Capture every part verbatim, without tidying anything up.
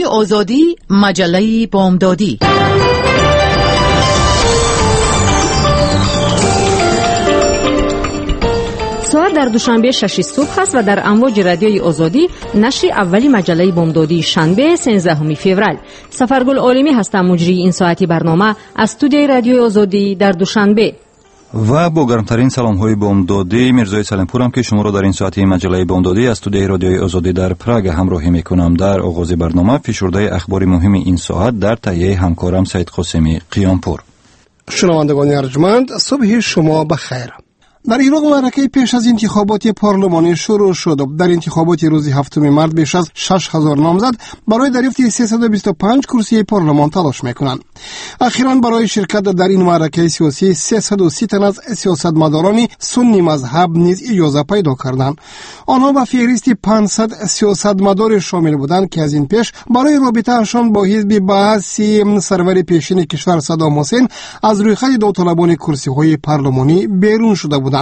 آزادی، مجله بامدادی. ساعت در دوشنبه شش صبح است و در امواج رادیوی آزادی نشر اولی مجله بامدادی شنبه سیزدهم فوریه. سفرگل عالمی هستم مجری این ساعتی برنامه از استودیوی رادیوی آزادی در دوشنبه. و با گرمترین سلام های بامدادی میرزای سلامپورم که شما را در این ساعتی مجله بامدادی از استودیوی رادیوی آزادی در پراگ همراهی میکنم. در آغاز برنامه فشرده اخبار مهم این ساعت در تهیه همکارم سید قاسمی قیامپور. شنوندگان ارجمند، صبح شما بخیر. در عراق معرکه پیش از انتخابات پارلمانی شروع شد. در انتخابات روز هفتم مارس بیش از شش هزار نامزد برای دریافت سیصد و بیست و پنج کرسی پارلمان تلاش میکنند. اخیراً برای شرکت در این معرکه سیاسی سیصد و سی تن از سیاستمداران سنی مذهب نیز اجازه پیدا کردند. آنها به فهرست پانصد سیاستمدار شامل بودند که از این پیش برای رابطه‌شان با حزب بعثی سرور پیشین کشور صدام حسین از روی خط داوطلبان کرسی‌های پارلمانی بیرون شده بودند.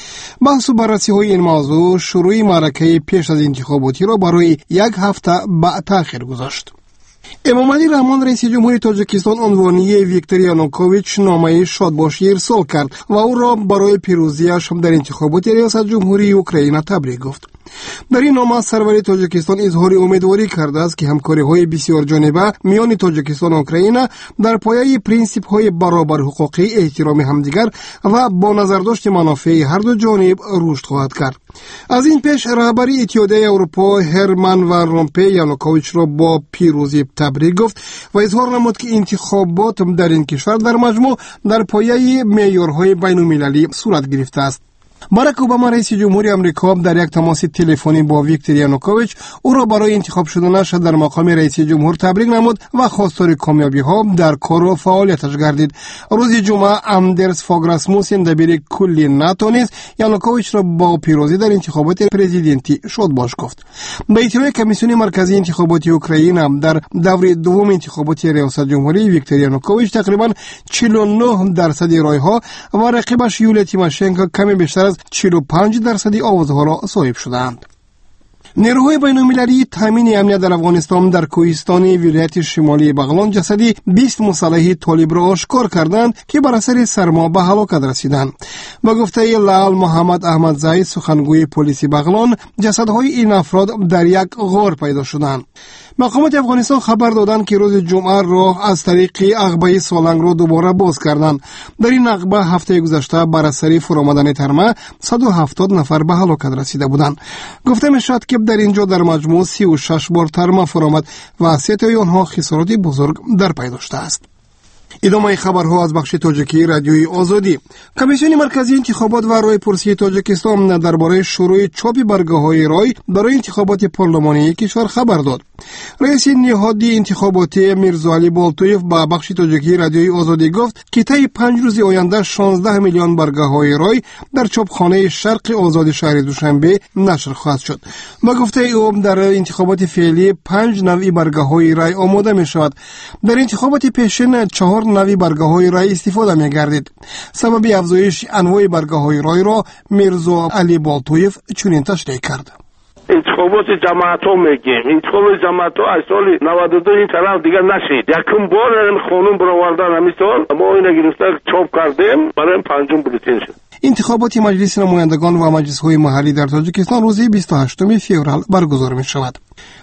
بحث و بررسی های این موضوع شروع معرکه پیش از انتخاباتی را برای یک هفته به تأخیر گذاشت. امامعلی رحمان رئیس جمهوری تاجیکستان عنوانی ویکتور یانوکوویچ نامه شادباشی ارسال کرد و او را برای پیروزیش در انتخابات ریاست جمهوری اوکراین تبریک گفت. در این نامه سرور تاجیکستان اظهار امیدواری کرده است که همکاری های بسیار جانبه میان تاجیکستان و اوکراین در پایه پرینسیپ های برابر حقوقی، احترام همدیگر و با نظرداشت منافع هر دو جانب رشد خواهد کرد. از این پیش رهبر اتحادیه اروپا هرمن و رومپی یانوکوویچ را با پیروزی تبریک گفت و اظهار نمود که انتخابات در این کشور در مجموع در پایه معیارهای بین‌المللی صورت گرفته است. باراک اوباما رئیس جمهوری آمریکا در یک تماس تلفنی با ویکتور یانوکوویچ او را برای انتخاب شدنش در مقام رئیس جمهور تبریک نمود و خواستار کامیابی ها در کار و فعالیتش گردید. روز جمعه اندرس فاگ راسموسن دبیر کلی ناتو نیز یانوکوویچ را با پیروزی در انتخابات پرزیدنتی شادباش گفت. به اطلاع کمیسیون مرکزی انتخابات اوکراین در دوره دوم انتخابات ریاست جمهوری ویکتور یانوکوویچ تقریبا چهل و نه درصد رایها و رقیبش یولیا تیماشنکو کمی بیشتر از چهل و پنج درصد آوازها را صاحب شدند. نیروهای بین‌المللی تامین امنیت در افغانستان در کوهستان ولایت شمالی بغلان جسدی بیست مسلح طالب را آشکار کردند که بر اثر سرما به هلاکت رسیدند. با گفته لال محمد احمد زاید سخنگوی پلیس بغلان، جسدهای این افراد در یک غار پیدا شدند. مقامات افغانستان خبر دادند که روز جمعه راه از طریق عقبه سالنگ را دوباره باز کردند. در این عقبه هفته گذشته بر اثر فرآمدن ترمه صد و هفتاد نفر به هلاکت رسیده بودند. گفته میشد که در اینجا در مجموع سی و شش بار ترمه فرآمد و سه تای آنها خسارات بزرگ در پی داشته است. ادامه خبرها از بخش تاجیکی رادیوی آزادی. کمیسیون مرکزی انتخابات و رای پرسی تاجیکستان درباره شروع چاپ برگه‌های رای برای انتخابات پارلمانی کشور خبر داد. رئیس نهادی انتخاباتی میرزاعلی بالتویف با بخش تاجیکی رادیوی آزادی گفت که طی پنج روز آینده شانزده میلیون برگه‌های رای در چاپخانه شرق آزاد شهر دوشنبه نشر خواهد شد. با گفته او در انتخابات فعلی پنج نوع برگه‌های رای آماده می‌شود. در انتخابات پیشین چهار نوع برگه‌های رای استفاده می‌گردید. سبب افزایش انواع برگه‌های رای را میرزاعلی بالتویف چنین تشریح کرد. انتخابات جماعت ها میگیم، انتخابات جماعت ها از سال نود و دو این طرف دیگر نشید. یکم بار این خانون برآوردن همین سال ما اینو گرفته چاپ کردیم برای پنجم بولتن شد. انتخابات مجلس نمایندگان و مجلس‌های محلی در تاجیکستان روز بیست و هشتم فوریه برگزار می‌شود.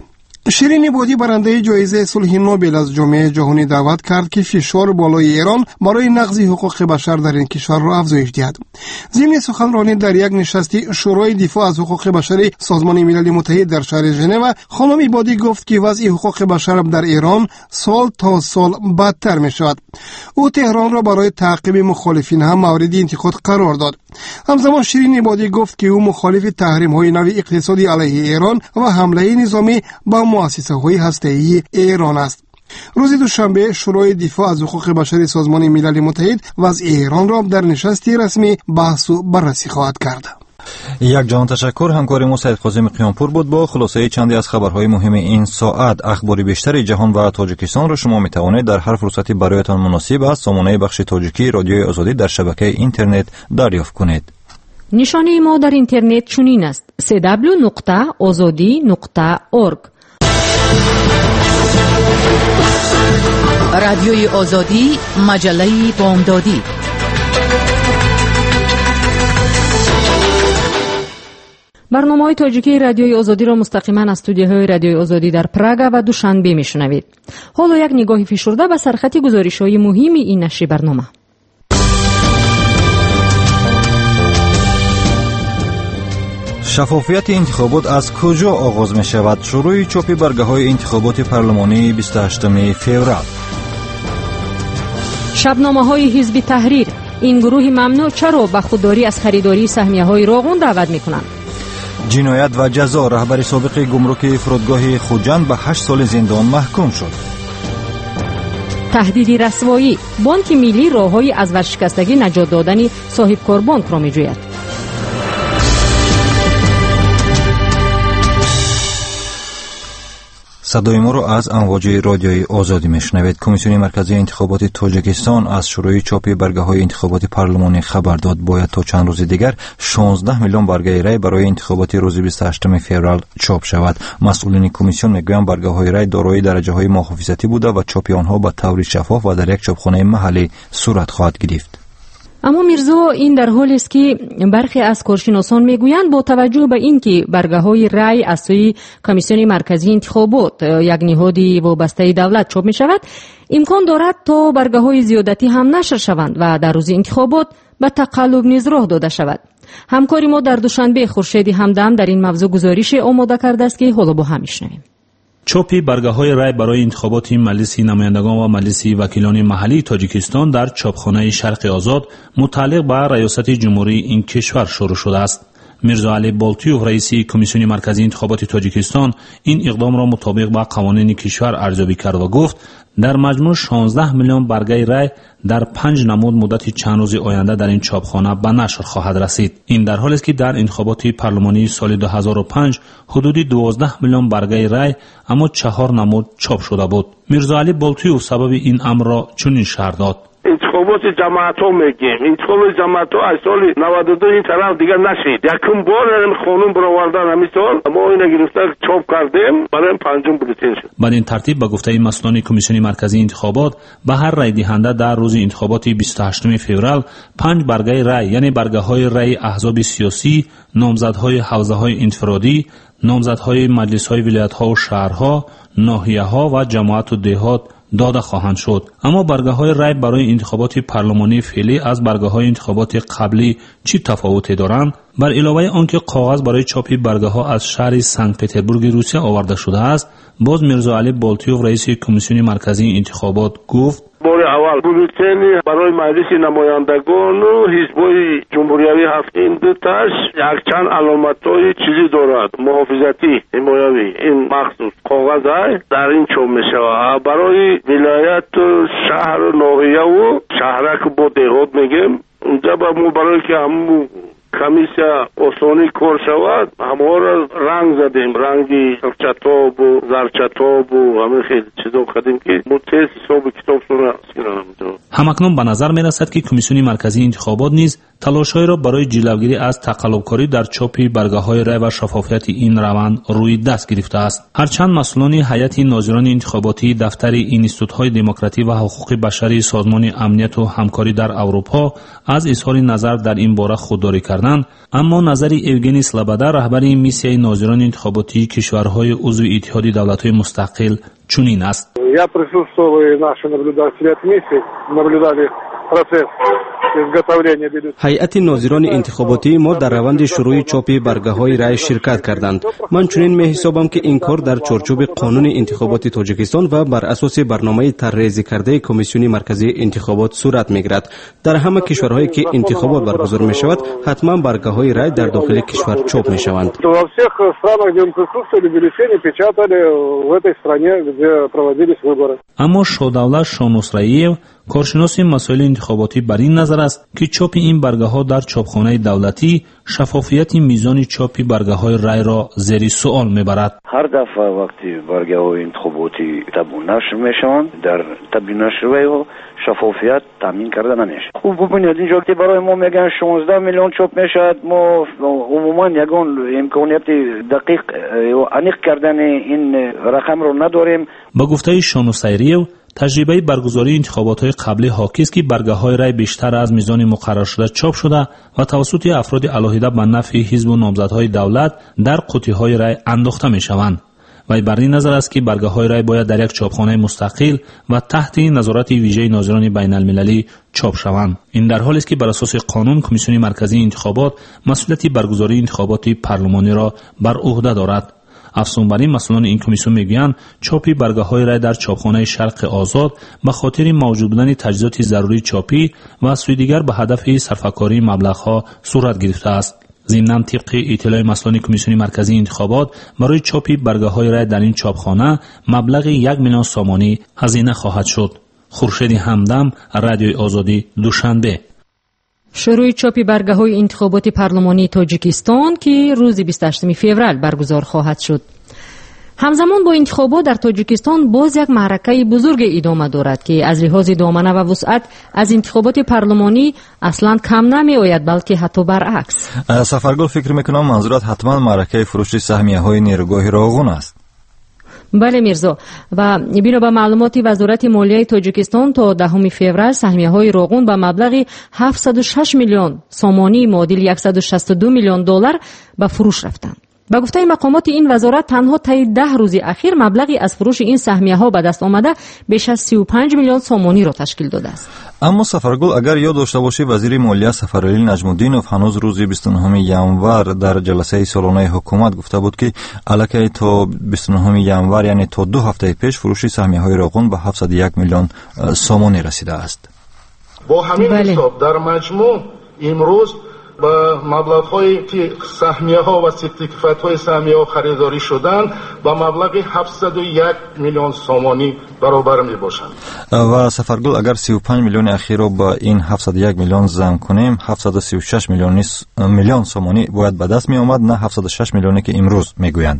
شیرین عبادی برنده جایزه صلح نوبل از جامعه جهانی دعوت کرد که فشار بالای ایران برای نقض حقوق بشر در این کشور را افزایش دهد. ضمن سخنرانی در یک نشست شورای دفاع از حقوق بشر سازمان ملل متحد در شهر ژنو، خانم عبادی گفت که وضع حقوق بشر در ایران سال تا سال بدتر می شود. او تهران را برای تعقیب مخالفین هم مورد انتقاد قرار داد. همزمان شیرین عبادی گفت که او مخالف تحریم های نوع اقتصادی علیه ایران و حمله نظامی با مؤسسه های هسته‌ای ایران است. روز دوشنبه شورای دفاع از حقوق بشر سازمان ملل متحد وضع ایران را در نشستی رسمی بحث و بررسی خواهد کرد. یک جهان تشکر. همکار ما سید قاسمی قیامپور بود با خلاصه چندی از خبرهای مهم این ساعت. اخبار بیشتر جهان و تاجیکستان را شما می توانید در هر فرصتی برایتان مناسب از سامانه بخش تاجیکی رادیوی آزادی در شبکه اینترنت دریافت کنید. نشانه ما در اینترنت چنین است: دبلیو دبلیو دبلیو دات آزادی دات اورگ. رادیوی آزادی، مجله بامدادی. برنامه‌های تاجیکی رادیوی آزادی را مستقیما از استودیوهای رادیوی آزادی در پراگ و دوشنبه میشنوید. حالا یک نگاهی فشرده به سرخط گزارش‌های مهم این نشر برنامه. شفافیت انتخابات از کجا آغاز می شود؟ شروع چاپ برگه‌های انتخابات پارلمانی بیست و هشتم فوریه. شبنامه‌های حزب تحریر، این گروه ممنوع چرا به خودداری از خریداری سهمیه‌های راغون دعوت می‌کنند؟ جنایت و جزا، رهبر سابق گمرک فرودگاه خوجند به هشت سال زندان محکوم شد. تهدید رسوایی، بانک ملی راه‌های از ورشکستگی نجات دادن صاحب کار بانک را می‌جوید. صدای ما را از امواج رادیوی آزادی میشنوید. کمیسیون مرکزی انتخابات تاجیکستان از شروع چاپ برگه‌های انتخابات پارلمانی خبر داد. باید تا چند روز دیگر شانزده میلیون برگه رای برای انتخابات روز بیست و هشتم فوریه چاپ شود. مسئولین کمیسیون میگویند برگه‌های رای دارای درجه‌های محافظتی بوده و چاپ آنها به طور شفاف و در یک چاپخانه محلی صورت خواهد گرفت. اما میرزا، این در حالی است که برخی از کارشناسان میگویند با توجه به اینکه برگه‌های رای از سوی کمیسیون مرکزی انتخابات یک نهادی وابسته دولت چاپ می شود، امکان دارد تا برگه‌های زیادتی هم نشر شوند و در روز انتخابات به تقلب نیز راه داده شود. همکاری ما در دوشنبه خورشید همدم در این موضوع گزارش آماده کرده است که حالا با هم میشنویم. چاپ برگه‌های رای برای انتخابات مجلس نمایندگان و مجلس وکیلان محلی تاجیکستان در چاپخانه شرق آزاد متعلق به ریاست جمهوری این کشور شروع شده است. میرزا علی بالتیوف رئیس کمیسیون مرکزی انتخابات تاجیکستان این اقدام را مطابق با قوانین کشور ارزیابی کرد و گفت در مجموع شانزده میلیون برگه رای در پنج نمود مدت چند روز آینده در این چاپخانه به نشر خواهد رسید. این در حالی است که در انتخابات پارلمانی سال دو هزار و پنج حدود دوازده میلیون برگه رای اما چهار نمود چاپ شده بود. میرزا علی بالتیوف سبب این امر را چنین شرح داد: انتخابات جماعت ها میگیم، انتخابات جماعت ها از سال نود و دو این طرف دیگر نشید. یکم بار این خانون برآوردن همین سال ما اینو گرفته چاپ کردیم، برای پنجم بولتن شد. بدین ترتیب به گفته مسئولان کمیسیون مرکزی انتخابات به هر رای دهنده در روز انتخابات بیست و هشتم فوریه پنج برگه رای یعنی برگه های رای احزاب سیاسی، نامزدهای حوزه های انفرادی، نامزدهای مجلس های ولایت ها و شهرها، ناحیه ها و جماعت و دهات داده خواهند شد. اما برگه های رای برای انتخابات پارلمانی فعلی از برگه های انتخابات قبلی چی تفاوتی دارند؟ بر علاوه آنکه کاغذ برای چاپ برگه ها از شهر سنت پترزبورگ روسیه آورده شده است، باز میرزا علی بالتیوف رئیس کمیسیون مرکزی انتخابات گفت بار اول بولتن برای مجلس نمایندگان و حزب‌های جمهوریوی هفت این دو تاش یک چند علامت‌های چیزی دارد، محافظتی حمایوی. این مخصوص کاغذ های در این چاپ می‌شود. برای ولایت و شهر و ناحیه و شهرک با دهات میگیم اونجا با ما برای که همون کمیسیا آسانی کار شود همه را رنگ زدیم، رنگی چتاب و زرچتاب و همه خیلی چیزا کردیم که متیس حساب کتاب سونه اسکنم. همکنون به نظر می رسد که کمیسیون مرکزی انتخابات نیز تلاش‌های را برای جلوگیری از تقلب‌کاری در چاپ برگه‌های رای و شفافیت این روند روی دست گرفته است. هرچند مسئولان هیئت ناظران انتخاباتی دفتر اینستیتوت‌های دموکراسی و حقوق بشری سازمان امنیت و همکاری در اروپا از اظهار نظر در این باره خودداری کردند، اما نظر ایوگنی سلابادا رهبر میسیای ناظران انتخاباتی کشورهای عضو اتحاد دولت‌های مستقل چنین است: Я присутствовал и наши наблюдатели от миссии наблюдали процесс. هیئت ناظران انتخاباتی ما در روند شروع چاپ برگه‌های رای شرکت کردند. من چنین می‌حسابم که این کار در چارچوب قانون انتخابات تاجیکستان و بر اساس برنامه طرح‌ریزی کرده کمیسیون مرکزی انتخابات صورت می‌گیرد. در همه کشورهایی که انتخابات برگزار می‌شود، حتما برگه‌های رای در داخل کشور چاپ می‌شوند. اما شودولت شانوسراییو کارشناس مسائل انتخاباتی بر این نظر است که چاپ این برگه ها در چاپخانه دولتی شفافیت میزان چاپ برگه های رای را زیر سوال میبرد. هر دفعه وقتی برگه های انتخاباتی تبدیل نشر میشوند در تبدیل نشر ها شفافیت تامین کرده نمیشه. خوب ببینید اینجا که برای ما میگن شانزده میلیون چوب میشد، ما عموما یگان امکانیت دقیق و عمیق کردن این رقم رو نداریم. با گفته شانو سیریو، تجربه برگزاری انتخابات‌های قبلی حاکی است که برگه‌های رای بیشتر از میزان مقرر شده چاپ شده و توسط افراد علاهیده به نفع حزب و نامزدهای دولت در قوطی‌های رای انداخته می‌شوند. و بر این نظر است که برگه‌های رای باید در یک چاپخانه مستقل و تحت نظارت ویژه ناظران بین‌المللی چاپ شوند. این در حالی است که بر اساس قانون کمیسیون مرکزی انتخابات مسئولیت برگزاری انتخابات پارلمانی را بر عهده دارد. افزون بر این، مسئولان این کمیسیون میگویند چاپی برگه‌های رای در چاپخانه شرق آزاد به خاطر موجود بودن تجهیزات ضروری چاپی و از سوی دیگر به هدف صرفه‌کاری مبلغ‌ها صورت گرفته است. ضمناً طبق اطلاع مسئولان کمیسیون مرکزی انتخابات برای چاپی برگه‌های رای در این چاپخانه مبلغ یک میلیون سامانی هزینه خواهد شد. خورشید همدم، رادیوی آزادی، دوشنبه. شروع چاپی برگه‌های انتخابات پارلمانی تاجیکستان که روز بیست و هشتم فوریه برگزار خواهد شد. همزمان با انتخابات در تاجیکستان باز یک معرکه بزرگ ادامه دارد که از لحاظ دامنه و وسعت از انتخابات پارلمانی اصلا کم نمی آید، بلکه حتی برعکس. سفرگل فکر میکنم منظورت حتما معرکه فروش سهمیه های نیروگاه راغون است. بله میرزا، و بنا به معلومات وزارت مالیه تاجیکستان تا دهم فوریه سهمیه های راغون به مبلغ هفتصد و شش میلیون سامانی معادل صد و شصت و دو میلیون دلار به فروش رفتند. با گفته مقامات این وزارت تنها طی ده روز اخیر مبلغی از فروش این سهمیه ها به دست آمده بیش از سی و پنج میلیون سامانی را تشکیل داده است. اما سفرگل اگر یاد داشته باشی وزیر مالیه سفرعلی نجم‌الدینوف هنوز روز بیست و نهم ژانویه در جلسه سالانه حکومت گفته بود که الکی تا بیست و نهم ژانویه یعنی تا دو هفته پیش فروش سهمیه های راغون به هفتصد و یک میلیون سامانی رسیده است. با همین حساب در مجموع امروز با مبلغ‌های که سهمیه‌ها و سرتیفیکات‌های سهمیه‌ها خریداری شدن با مبلغ هفتصد و یک میلیون سامانی برابر می‌باشند. و سفرگل اگر سی و پنج میلیون اخیر رو با این هفتصد و یک میلیون ضرب کنیم هفتصد و سی و شش میلیون میلیون سامانی باید به دست می‌آمد، نه هفتصد و شش میلیونی که امروز میگویند.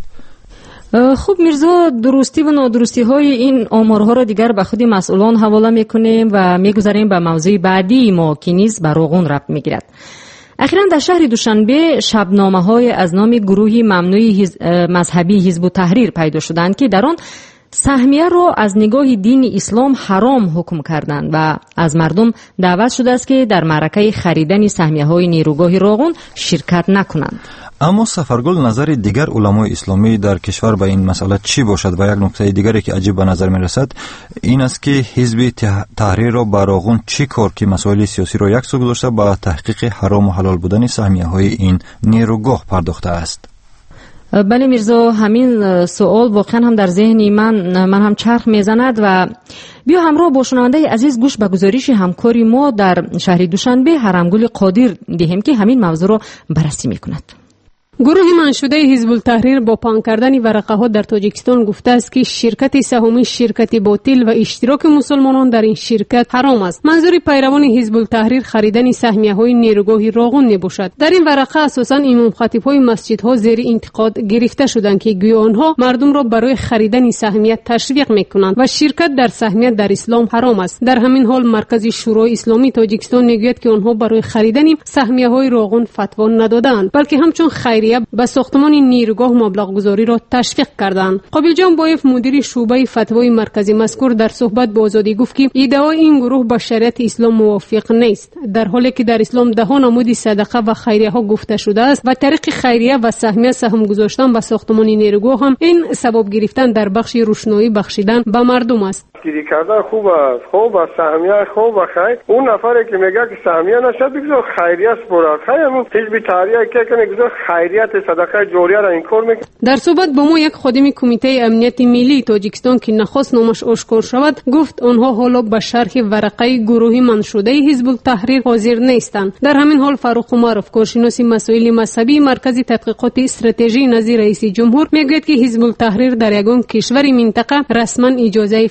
خوب میرزا، درستی و نادرستی های این آمارها را دیگر به خود مسئولان حواله میکنیم و میگذاریم به موضوع بعدی ما که نیز به راغون ربط میگیرد. اخیراً در شهر دوشنبه شبنامه های از نام گروهی ممنوعی هز... مذهبی حزب التحریر پیدا شدند که در آن سهمیه را از نگاه دین اسلام حرام حکم کردند و از مردم دعوت شده است که در معرکه خریدن سهمیه های نیروگاه راغون شرکت نکنند. اما سفرگل نظر دیگر علمای اسلامی در کشور به این مسئله چی باشد؟ و یک نکته دیگری که عجیب به نظر می رسد این است که حزب تحریر را به راغون چی کار که مسائل سیاسی را یک سو گذاشته به تحقیق حرام و حلال بودن سهمیه های این نیروگاه پرداخته است؟ بله میرزا، همین سوال واقعا هم در ذهن من من هم چرخ میزند و بیا همراه با شنونده عزیز گوش به گزارش همکاری ما در شهر دوشنبه هرمگل قادر دهیم که همین موضوع را بررسی میکند. گروه منشوده حزب التحریر با پاک کردن ورقه ها در تاجیکستان گفته است که شرکت سهامی شرکت باطل و اشتراک مسلمانان در این شرکت حرام است. منظور پیروان حزب التحریر خریدن سهمیه های نیروگاه راغون نباشد. در این ورقه اساساً امام خطیب های مسجد ها زیر انتقاد گرفته شدند که گویا آنها مردم را برای خریدن سهمیه تشویق میکنند و شرکت در سهمیه در اسلام حرام است. در همین حال مرکز شورای اسلامی تاجیکستان میگوید که آنها برای خریدن سهمیه های راغون فتوا ندادند، بلکه همچون خیریه به ساختمان نیروگاه مبلغ گذاری را تشویق کردند. قابل جان بایف مدیر شعبه فتوای مرکزی مذکور در صحبت با آزادی گفت که ادعای این گروه با شریعت اسلام موافق نیست، در حالی که در اسلام ده ها نمود صدقه و خیریه ها گفته شده است و طریق خیریه و سهمیه سهم گذاشتن به ساختمان نیروگاه هم این ثواب گرفتن در بخش روشنایی بخشیدن به مردم است. گیری کردن خوب است، خوب است، سهمیه خوب و خیر. اون نفری که میگه که سهمیه نشد بگذار خیریه است برای خیر، اون حزب تحریر که کنه بگذار خیریت صدقه جاریه را این کار میکنه. در صحبت با ما یک خادم کمیته امنیت ملی تاجیکستان که نخواست نامش آشکار شود گفت آنها حالا به شرح ورقه گروهی منشوده حزب التحریر حاضر نیستند. در همین حال فاروق عمرов کارشناس مسائل مذهبی مرکز تحقیقات استراتژی نظیر رئیس جمهور میگوید که حزب التحریر در یگان کشور منطقه رسما اجازه فعالیت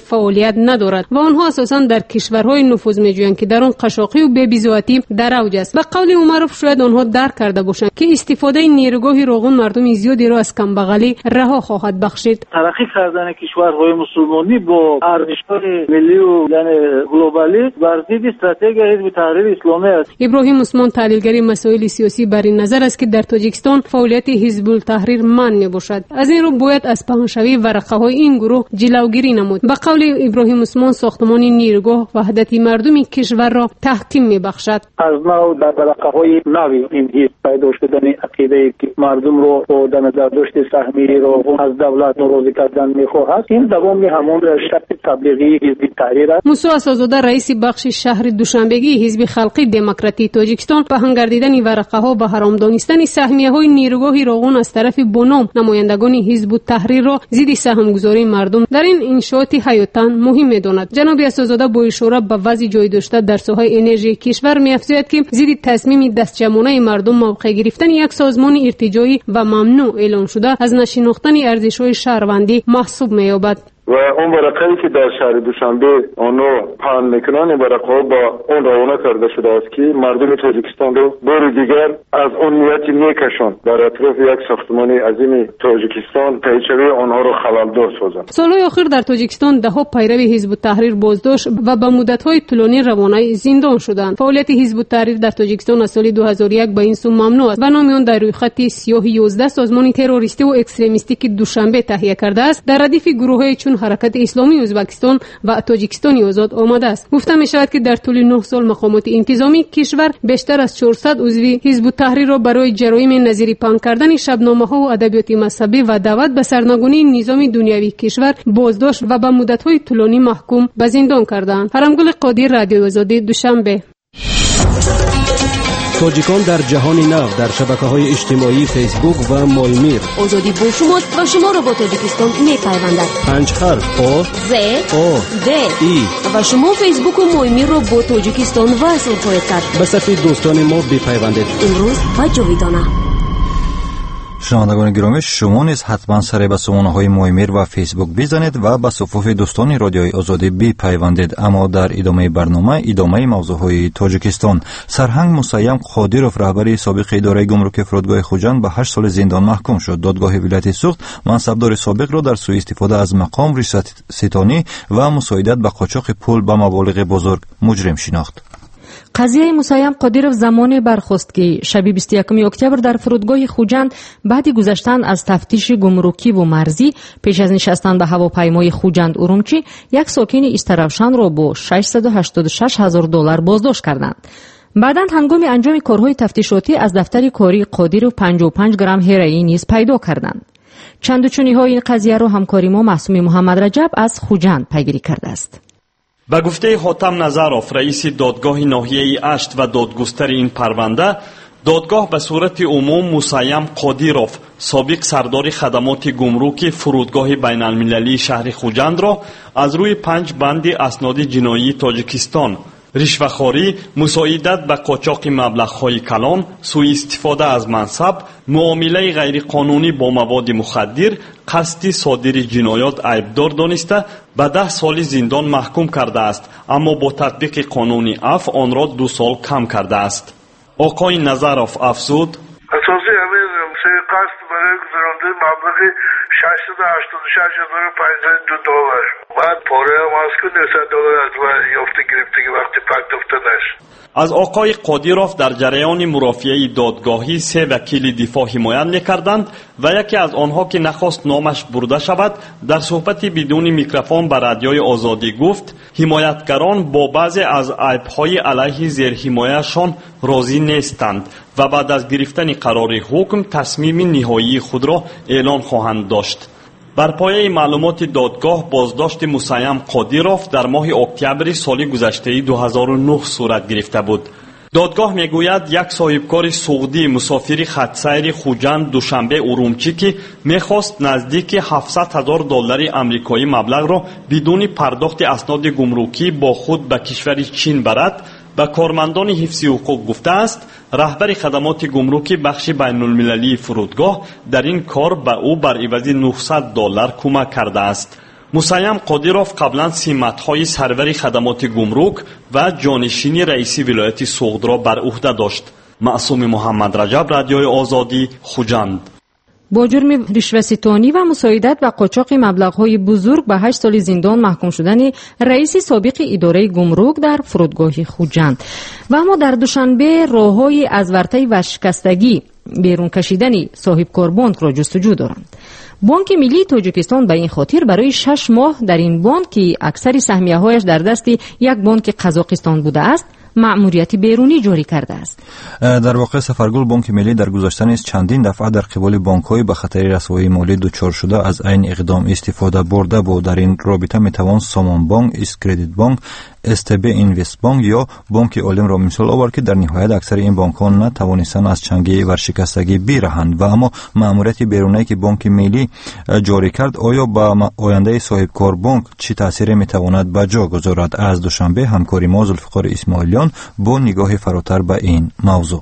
اهمیت ندارد و آنها اساساً در کشورهای نفوذ می‌جویند که در آن قشاقی و بی‌بی‌ذاتی در اوج است. به قول عمرو شاید آنها درک کرده باشند که استفاده نیروگاه روغن مردم زیادی را از کمبغلی رها خواهد بخشید. ترقی کردن کشورهای مسلمانی با ارزش‌های ملی و یعنی گلوبالی بر ضد استراتژی حزب تحریر اسلامی است. ابراهیم عثمان تحلیلگر مسائل سیاسی بر این نظر است که در تاجیکستان فعالیت حزب التحریر مانع باشد. از این رو باید از پنهانشوی ورقه‌های این گروه جلوگیری نمود. به قول ابراهیم عثمان ساختمان نیروگاه وحدت مردم کشور را تحکیم می‌بخشد. از نو در ورقه‌های نوی این حزب پیدا شدن عقیده که مردم رو با در نظر داشت سهمی رو از دولت ناراضی کردن می‌خواهد. این دوام همون شرط تبلیغی حزب تحریر است. موسی اسدزاده رئیس بخش شهر دوشنبگی حزب خلقی دموکراتی تاجیکستان پهن گردیدن ورقه‌ها به حرام دانستن سهمیه‌های نیروگاه روغن از طرف بنام نمایندگان حزب التحریر را ضد سهمگذاری مردم در این انشاءات حیاتاً مهم می‌داند. جناب اسدزاده با اشاره به وضع جای داشته در ساحه انرژی کشور می‌افزاید که ضد تصمیم دستجمعانه مردم موقع گرفتن یک سازمان ارتجاعی و ممنوع اعلام شده از نشناختن ارزش‌های شهروندی محسوب می‌یابد. و اون ورقه‌ای که در شهر دوشنبه آنو پهن میکنن این ورقه‌ها با اون روانه کرده شده است که مردم تاجیکستان رو بار دیگر از اون نیت میکشن در اطراف یک ساختمان عظیم تاجیکستان پیچوی آنها رو خلل‌دار سازند. سالهای اخیر در تاجیکستان ده‌ها پیرو حزب التحریر بازداشت و به مدت‌های طولانی روانه زندان شدند. فعالیت حزب التحریر در تاجیکستان از سال دو هزار و یک به این سو ممنوع است و نام آن در روی خط سیاه یازده سازمان تروریستی و اکستریمیستی که دوشنبه تهیه کرده است در ردیف گروه‌های چون حرکت اسلامی ازبکستان و تاجیکستان آزاد آمده است. گفته می شود که در طول نه سال مقامات انتظامی کشور بیشتر از چهارصد عضو حزب التحریر را برای جرایم نظیری پنهان کردن شبنامه‌ها و ادبیات مذهبی و دعوت به سرنگونی نظام دنیوی کشور بازداشت و به مدت‌های طولانی محکوم به زندان کردند. حرمگل قادر، رادیو آزادی، دوشنبه. تاجیکان در جهان نو در شبکه‌های اجتماعی فیسبوک و مولمیر. آزادی با شماست و شما را با تاجیکستان می‌پیوندد. پنج حرف آ ز آ د ای و شما فیسبوک و مولمیر را با تاجیکستان وصل خواهید کرد. به صفحه دوستان ما بپیوندید. امروز و جاویدانه. شنوندگان گرامی، شما نیز حتما سر به سامانه‌های مویمیر و فیسبوک بزنید و به صفوف دوستان رادیوی آزادی بپیوندید. اما در ادامه برنامه ادامه موضوعهای تاجیکستان. سرهنگ مسیم قادیروف رهبر سابق اداره گمرک فرودگاه خوجند به هشت سال زندان محکوم شد. دادگاه ولایت سوخت منصبدار سابق را در سوء استفاده از مقام ریاست ستانی و مساعدت به قاچاق پول به مبالغ بزرگ مجرم شناخت. قضیه مسیم قادیروف زمانی برخاست که شب بیست و یکم اکتبر در فرودگاه خوجند بعد گذشتن از تفتیش گمرکی و مرزی پیش از نشستن به هواپیمای خوجند ارومچی یک ساکن استروشن را با ششصد و هشتاد و شش هزار دلار بازداشت کردند. بعداً هنگام انجام کارهای تفتیشاتی از دفتر کاری قادیروف پنجاه و پنج گرم هروئین نیز پیدا کردند. چندوچونی‌های این قضیه را همکاری ما معصوم محمد رجب از خوجند پیگیری کرده است. به گفته حاتم نظروف رئیس دادگاه ناحیه اشت و دادگستر این پرونده، دادگاه به صورت عموم مسیم قادیروف سابق سردار خدمات گمرک فرودگاه بین المللی شهر خوجند را از روی پنج بند اسناد جنایی تاجیکستان، رشوه‌خواری، مساعدت به قاچاق مبلغ‌های کلان، سوء استفاده از منصب، معامله غیرقانونی با مواد مخدر، قصد صادر جنایات عیبدار دانسته به ده سال زندان محکوم کرده است، اما با تطبیق قانون عفو آن را دو سال کم کرده است. آقای نظروف افزود: اساسی همین قصد برای گذرانده مبلغ ششصد و هشتاد و شش هزار و پانصد و دو دلار، بعد پاره هم از که نهصد دلار از من یافته گرفته که وقتی پکت افته نشد. از آقای قادیروف در جریان مرافعه دادگاهی سه وکیل دفاع حمایت می‌کردند و یکی از آنها که نخواست نامش برده شود در صحبتی بدون میکروفون به رادیوی آزادی گفت حمایتگران با بعضی از عیب‌های علیه زیر حمایه‌شان راضی نیستند و بعد از گرفتن قرار حکم تصمیم نهایی خود را اعلان خواهند داشت. بر پایه معلومات دادگاه بازداشت مسیم قادیروف در ماه اکتبر سال گذشته دو هزار و نه صورت گرفته بود. دادگاه میگوید یک صاحبکار سعودی مسافر خطسیر خوجند دوشنبه ارومچی که میخواست نزدیک هفتصد هزار دلار آمریکایی مبلغ را بدون پرداخت اسناد گمرکی با خود به کشور چین برد، به کارمندان حفظ حقوق گفته است رهبر خدمات گمرکی بخش بین المللی فرودگاه در این کار به او بر عوض نهصد دلار کمک کرده است. مسیم قادیروف قبلا سمت‌های سرور خدمات گمرک و جانشین رئیس ولایت سوغد را بر عهده داشت. معصوم محمد رجب، رادیوی آزادی، خوجند. با جرم رشوه‌ستانی و مساعدت و قاچاق مبلغ‌های بزرگ به هشت سال زندان محکوم شدن رئیس سابق اداره گمرک در فرودگاه خوجند. و اما در دوشنبه راه‌های از ورطه ورشکستگی بیرون کشیدن صاحب کار بانک را جستجو دارند. بانک ملی تاجیکستان به این خاطر برای شش ماه در این بانک که اکثر سهمیه‌هایش در دست یک بانک قزاقستان بوده است مأموریت بیرونی جاری کرده است. در واقع سفرگل بانک ملی در گذشته نیز چندین دفعه در قبال بانک‌های به خطر رسوایی مالی دچار شده از این اقدام استفاده برده بود. در این رابطه میتوان سامان بانک، اسکردیت بانک، استب اینوست بانک یا بانک عالم را مثال آورد که در نهایت اکثر این بانک‌ها نتوانستند از چنگی ورشکستگی برهند. و اما مأموریت بیرونی که بانک ملی جاری کرد آیا با آینده صاحب کار بانک چه تأثیری میتواند به جا گذارد؟ از دوشنبه همکاری ما ذوالفقار اسماعیلیان با نگاه فراتر به این موضوع.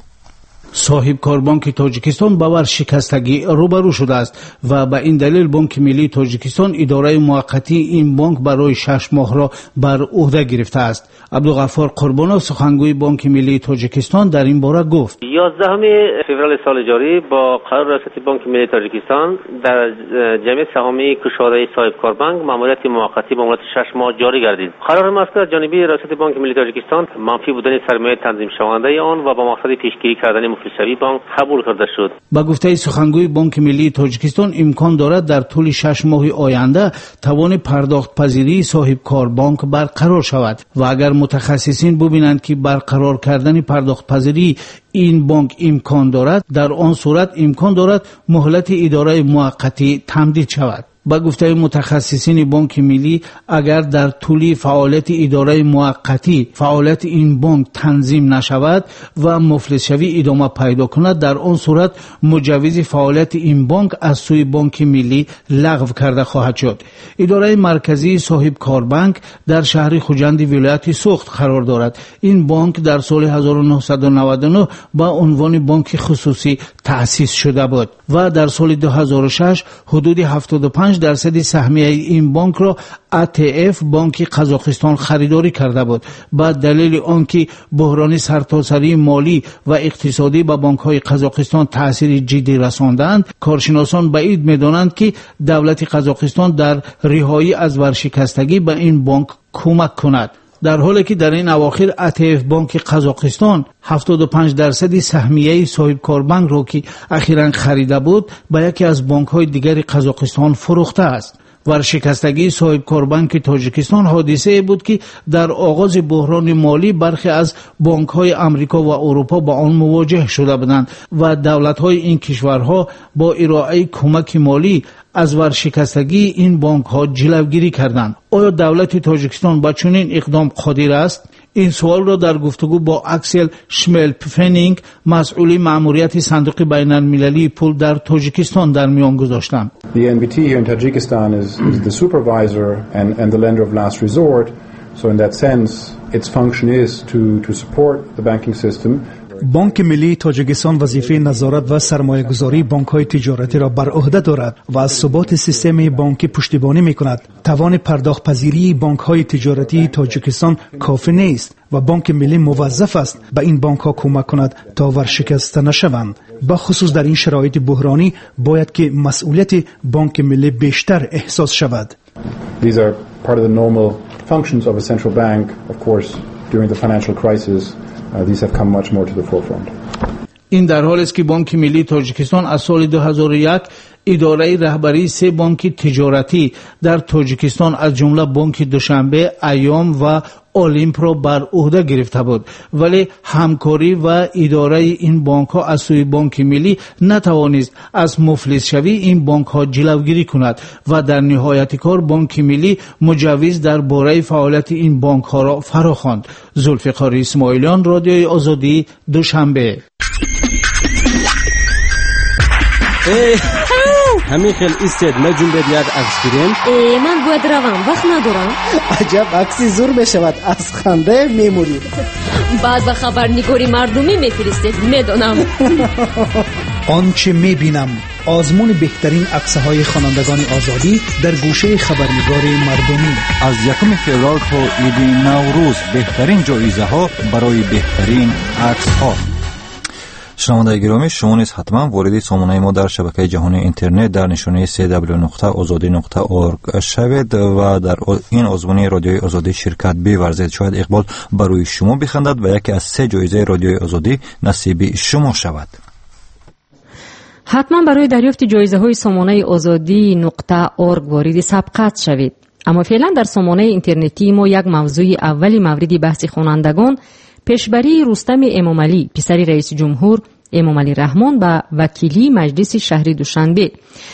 صاحب کار بانک تاجیکستان با ورشکستگی روبرو شده است و به این دلیل بانک ملی تاجیکستان اداره موقتی این بانک برای شش ماه را بر عهده گرفته است. عبدالغفار قربانov سخنگوی بانک ملی تاجیکستان در این باره گفت: یازدهم فوریه سال جاری با قرار ریاست بانک ملی تاجیکستان در جمع سهامی کشاده صاحب کار بانک مأموریت موقتی به مدت شش ماه جاری گردید. قرار مذکور از جانب ریاست بانک ملی تاجیکستان منفی بودن سرمایه تنظیم شونده آن و با مقصد پیشگیری کردن مفلس‌شوی بانک قبول کرده شد. با گفته سخنگوی بانک ملی تاجیکستان امکان دارد در طول شش ماه آینده توان پرداخت پذیری صاحب کار بانک برقرار شود و اگر متخصصین ببینند که برقرار کردن پرداخت پذیری این بانک امکان دارد، در آن صورت امکان دارد مهلت اداره موقتی تمدید شود. با گفته متخصصین بانک ملی اگر در طول فعالیت اداره موقتی فعالیت این بانک تنظیم نشود و مفلس شوی ادامه پیدا کند، در آن صورت مجوز فعالیت این بانک از سوی بانک ملی لغو کرده خواهد شد. اداره مرکزی صاحب کار بانک در شهر خوجند ولایت سوغد قرار دارد. این بانک در سال هزار و نهصد و نود و نه با عنوان بانک خصوصی تأسیس شده بود و در سال دو هزار و شش حدود هفتاد و پنج درصد سهمیه این بانک را ای تی اف بانک قزاقستان خریداری کرده بود. با دلیل آنکه بحران سرتاسری مالی و اقتصادی به بانک‌های قزاقستان تأثیر جدی رساندند، کارشناسان بعید می‌دانند که دولت قزاقستان در رهایی از ورشکستگی به این بانک کمک کند. در حالی که در این اواخر ای تی اف بانک قزاقستان هفتاد و پنج درصد سهمیه صاحب کار بانک را که اخیراً خریده بود به یکی از بانک‌های دیگر قزاقستان فروخته است. ورشکستگی صاحب کار بانک تاجیکستان حادثه بود که در آغاز بحران مالی برخی از بانک‌های آمریکا و اروپا با آن مواجه شده بودند و دولت‌های این کشورها با ارائه کمک مالی از ورشکستگی این بانک‌ها جلوگیری کردند. آیا دولت تاجیکستان با چنین اقدام قادر است؟ این سوال را در گفتگو با اکسل شملپفنینگ مسئول مأموریت صندوق بین المللی پول در تاجیکستان در میان گذاشتم. The N B T here in Tajikistan is, is the supervisor and, and the lender of last resort. So in that sense, its function is to, to support the banking system. بانک ملی تاجیکستان وظیفه نظارت و سرمایه‌گذاری بانک‌های تجارتی را بر عهده دارد و از ثبات سیستم بانکی پشتیبانی می‌کند. توان پرداخت پذیری بانک‌های تجارتی تاجیکستان کافی نیست و بانک ملی موظف است به این بانک‌ها کمک کند تا ورشکسته نشوند. با خصوص در این شرایط بحرانی باید که مسئولیت بانک ملی بیشتر احساس شود. These are part of the normal functions of a central bank, of course, during the financial crisis. Uh, these have come much more to the forefront. این در حالی است که بانک ملی تاجیکستان از سال دو هزار و یک اداره رهبری سه بانک تجارتی در تاجیکستان از جمله بانک دوشنبه، ایام و اولیمپ را بر عهده گرفته بود، ولی همکاری و اداره این بانک ها از سوی بانک ملی نتوانست از مفلس شوی این بانک ها جلوگیری کند و در نهایت کار بانک ملی مجوز در باره فعالیت این بانک ها را فراخواند. ذوالفقار اسماعیلیان، رادیوی آزادی، دوشنبه. همین خیلی ایستد ما جون بدید عکس گیریم. ای من باید روم وقت ندارم. عجب عکسی زور بشود از خنده میمونی. بعد به خبرنگاری مردمی میفرستید میدونم. آنچه میبینم آزمون بهترین عکس‌های خوانندگان آزادی در گوشه خبرنگار مردمی. از یکم فوریه تا عید نوروز بهترین جایزه ها برای بهترین عکس ها. شنوندگان گرامی، شما نیز حتما وارد سامانه ما در شبکه جهانی اینترنت در نشانه دبلیو دبلیو دبلیو نقطه آزادی نقطه اورگ شوید و در این آزمون رادیوی آزادی شرکت بورزید. شاید اقبال برای شما بخندد و یکی از سه جایزه رادیوی آزادی نصیب شما شود. حتما برای دریافت جایزه های سامانه آزادی نقطه اورگ وارد سبقت شوید. اما فعلا در سامانه اینترنتی ما یک موضوع اولی مورد بحث خوانندگان پیشبری رستم امامعلی پسر رئیس جمهور امامعلی رحمان به وکیلی مجلس شهر دوشنبه.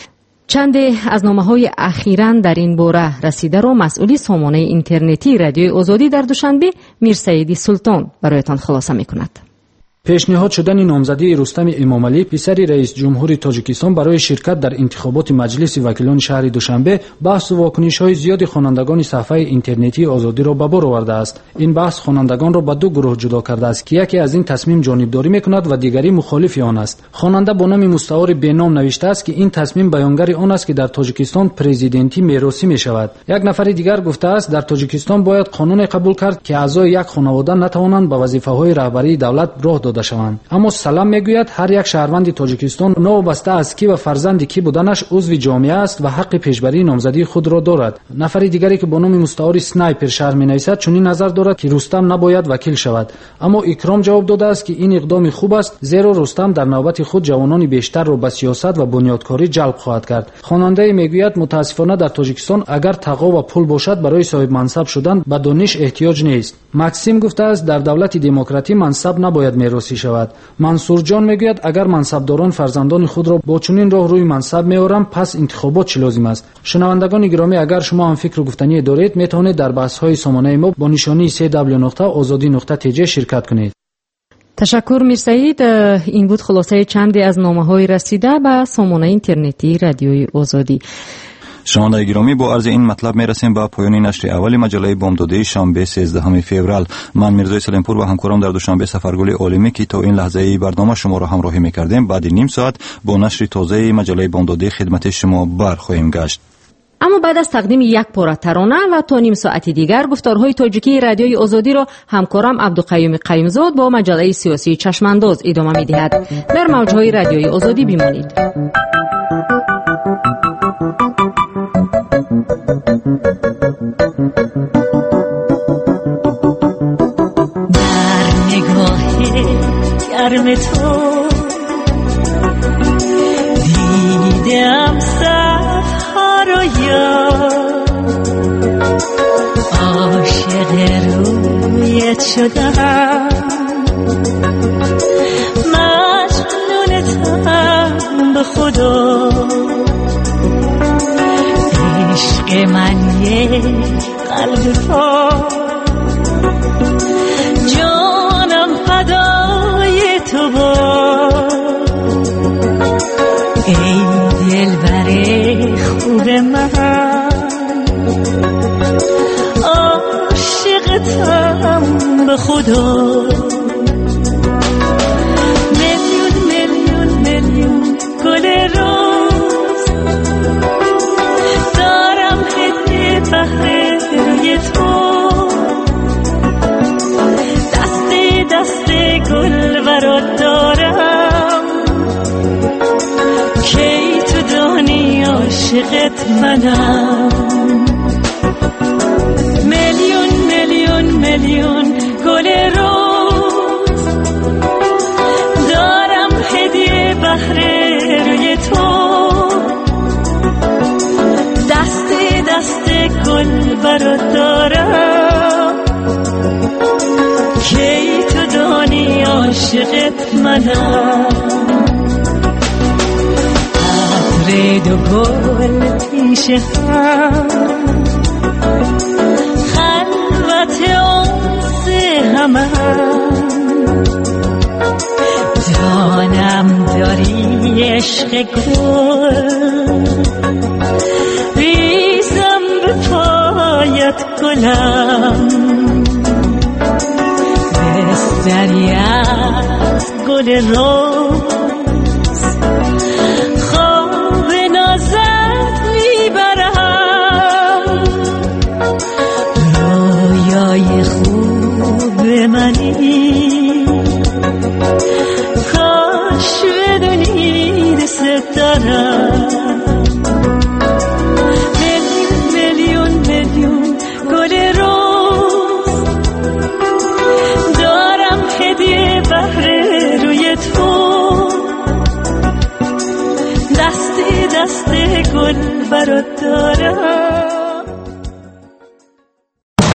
چند از نامه‌های اخیراً در این باره رسیده را مسئولی سامانه اینترنتی رادیوی آزادی در دوشنبه میرسعید سلطان برایتان خلاصه می‌کند. پیشنهاد شدن نامزدی رستم امامعلی پسر رئیس جمهور تاجیکستان برای شرکت در انتخابات مجلس وکیلان شهر دوشنبه بحث و واکنش‌های زیاد خوانندگان صفحه اینترنتی آزادی را به بار آورده است. این بحث خوانندگان را به دو گروه جدا کرده است که یکی از این تصمیم جانبداری می‌کند و دیگری مخالف آن است. خواننده با نام مستعار بینام نوشته است که این تصمیم بیانگر آن است که در تاجیکستان پرزیدنتی میراثی می‌شود. یک نفر دیگر گفته است در تاجیکستان باید قانون قبول کرد که اعضای یک خانواده نتوانند به وظیفه‌های رهبری دولت راه داده شوند. اما سلام میگوید هر یک شهروند تاجیکستان نوبسته از کی و فرزند کی بودنش عضو جامعه است و حق پیشبری نامزدی خود را دارد. نفر دیگری که با نام مستعار سنایپر شهر مینویسد چنین نظر دارد که رستم نباید وکیل شود. اما اکرام جواب داده است که این اقدام خوب است زیرا رستم در نوبت خود جوانان بیشتر را به سیاست و بنیادکاری جلب خواهد کرد. خواننده میگوید متاسفانه در تاجیکستان اگر تقوا و پول باشد برای صاحب منصب شدن به دانش احتیاج نیست. ماکسیم گفته است در دولت دموکراتی منصب نباید میراثی شود. منصور جان میگوید اگر منصبداران فرزندان خود را با چنین راه روی منصب میآورند پس انتخابات چه لازم است؟ شنوندگان گرامی، اگر شما هم فکر و گفتنی دارید میتوانید در بحث های سامانه ما با نشانی دبلیو دبلیو دبلیو نقطه آزادی نقطه تی جی شرکت کنید. تشکر میرسعید. این بود خلاصه چندی از نامه‌های رسیده به سامانه اینترنتی رادیوی آزادی. شنوندگان گرامی، با عرض این مطلب میرسیم به پایان نشر اول مجله بامدادی شنبه سیزدهم فوریه. من میرزای سلیمپور و همکارم در دوشنبه سفرگل عالمی که تا این لحظه برنامه شما را همراهی میکردیم بعد نیم ساعت با نشر تازه مجله بامدادی خدمت شما برخواهیم گشت. اما بعد از تقدیم یک پاره ترانه و تا نیم ساعت دیگر گفتارهای تاجیکی رادیوی آزادی را همکارم عبدالقیوم قیومزاد با مجله سیاسی چشمانداز ادامه میدهد. در موجهای رادیوی آزادی بمانید. گرم تو دیدم صفحه رو یاد عاشق رویت شدم مجنونتم به خدا عشق من یک قلب پاک جانم فدای تو با ای دلبر خوب من عاشقتم به خدا میلیون میلیون میلیون گل روز دارم هدیه بهر روی تو دست گل برات دارم کی تو دانی عاشقت منم میلیون میلیون میلیون گل روز دارم هدیه بهر روی تو دست دست گل برات دارم کی تو دانی عاشقت منم عطر دو گل پیش هم خلوت انس همه جانم داری عشق گل ریزم به پایت گلم بستری از گل روز خواه دنیای خوب منی، کاش بدونی دست دارم میلیون میلیون میلیون گل روز دارم هدیه بهر روی تو، دستی دست گل برات دارم